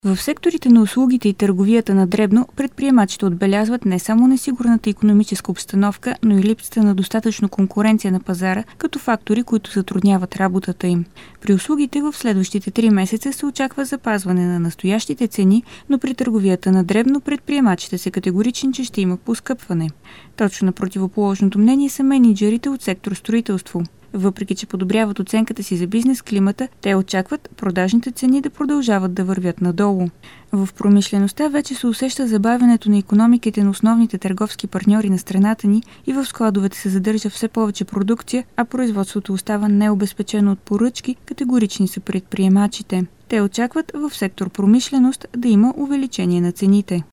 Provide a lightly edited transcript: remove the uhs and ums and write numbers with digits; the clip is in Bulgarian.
В секторите на услугите и търговията на дребно предприемачите отбелязват не само несигурната икономическа обстановка, но и липсата на достатъчно конкуренция на пазара като фактори, които затрудняват работата им. При услугите в следващите 3 месеца се очаква запазване на настоящите цени, но при търговията на дребно предприемачите са категорични, че ще има поскъпване. Точно на противоположното мнение са мениджърите от сектор строителство. Въпреки че подобряват оценката си за бизнес климата, те очакват продажните цени да продължават да вървят надолу. В промишлеността вече се усеща забавянето на икономиките на основните търговски партньори на страната ни и в складовете се задържа все повече продукция, а производството остава необезпечено от поръчки, категорични са предприемачите. Те очакват в сектор промишленост да има увеличение на цените.